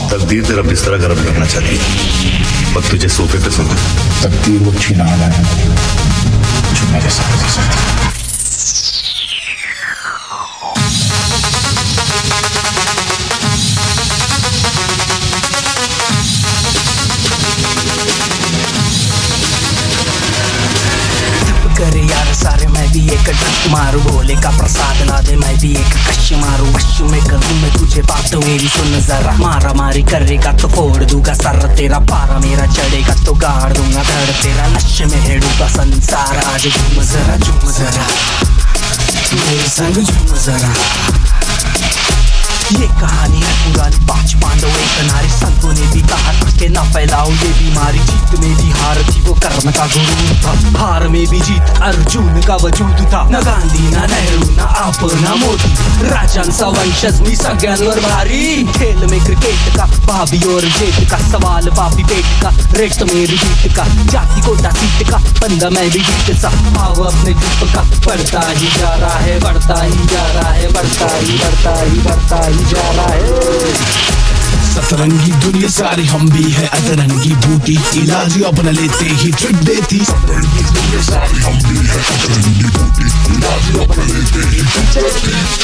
तकदीर तेरा बिस्तरा गर्म करना चाहती है, वक्त तुझे सोफे पे सुना। तकदीर वो छीना है जो मेरे साथ हो सकती है। करे यार सारे मैं भी एक ढक मारू, भोले का प्रसाद ला दे मैं भी एक कश मारू। वश में करूँ मैं तुझे बात मेरी सुन जरा, मारा मारी करेगा तो फोड़ दूंगा सर तेरा, पारा मेरा चढ़ेगा तो गाड़ दूंगा धड़ तेरा, नशे में हेडूंगा संसार। आज झूम जरा मेरे संग झूम जरा। ये कहानी है पुरानी, 5 पांडव एक नारी, संतों ने भी कहा था कि ना फैलाओ ये बीमारी। जीत में भी हार थी वो कर्म का गुरूर था, हार में भी जीत अर्जुन का वजूद था। ना गांधी ना नेहरू ना आप ना मोदी, राजन वंशज में सगनवर भारी। खेल में क्रिकेट का भाभी और जेट का सवाल, पापी पेट का रेट मेरी जीत का, जाति कोटा सीट का बंदा मैं भी जीत सा। भाव अपने ग्रुप का बढ़ता ही जा रहा है, बढ़ता ही जा रहा है, बढ़ता ही जा रहा है। सतरंगी दुनिया सारी हम भी है अतरंगी बूटी, इलाज अपना लेते ही ट्रिक देती। सतरंगी दुनिया सारी हम भी है अतरंगी बूटी, इलाज अपना लेते ही ट्रिक देती।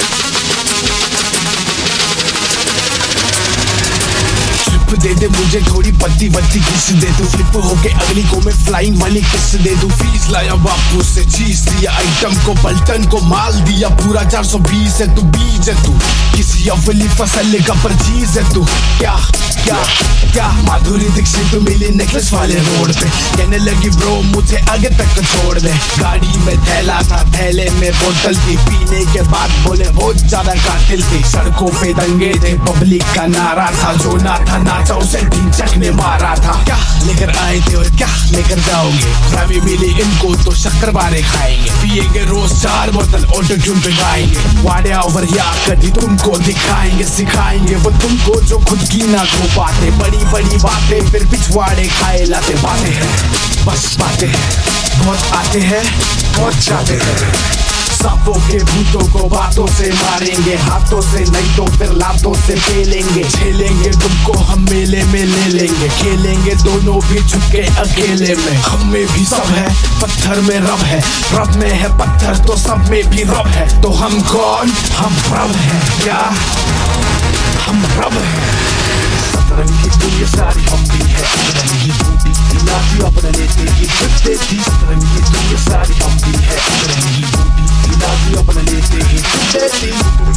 दे दे मुझे थोड़ी पत्ती वत्ती किस दे तू, फ्लिप होके अगली को मैं फ्लाइंग वाली किस दे दूं। फीस लाया बापू से चीज दिया, आइटम को पलटन को माल दिया पूरा 420 है तू, बीज है तू किसी अवली फसल का परचीज है तू। क्या क्या क्या माधुरी दीक्षित मिली नेकलेस वाले रोड पे, कहने लगी ब्रो मुझे आगे तक छोड़ दे। गाड़ी में थैला था, थैले में बोतल थी, पीने के बाद बोले बहुत ज्यादा कातिल थी। सड़कों पे दंगे थे, पब्लिक का नारा था, जो ना था नाचा उसे ढिंचक ने मारा था। क्या लेकर आए थे और क्या लेकर जाओगे, ग्रामी मिली इनको तो शक्करबारे खाएंगे, पिएंगे रोज 4 बोतल ऑटो ट्यून पे गाएंगे। वाड़े ओवर या कभी तुमको दिखाएंगे, सिखाएंगे वो तुमको जो खुद की ना हो पाते। बड़ी बड़ी बातें फिर पिछवाड़े खाए लाते, बातें हैं बस बातें हैं, बहुत आते हैं बहुत जाते हैं। सांपों के भूतों को बातों से मारेंगे, हाथों से नहीं तो फिर लातों से खेलेंगे। झेलेंगे तुमको हम मेले में ले लेंगे, खेलेंगे दोनों भी झुके अकेले में। हम में भी सब है, पत्थर में रब है, रब में है पत्थर तो सब में भी रब है। तो हम कौन, हम रब है क्या, हम रब है। सतरंगी दुनिया सारी हम भी है अतरंगी बूटी, इलाज अपना लेते ही ट्रिक देती। सतरंगी दुनिया सारी हम भी है अतरंगी बूटी, इलाज अपना लेते ही ट्रिक देती।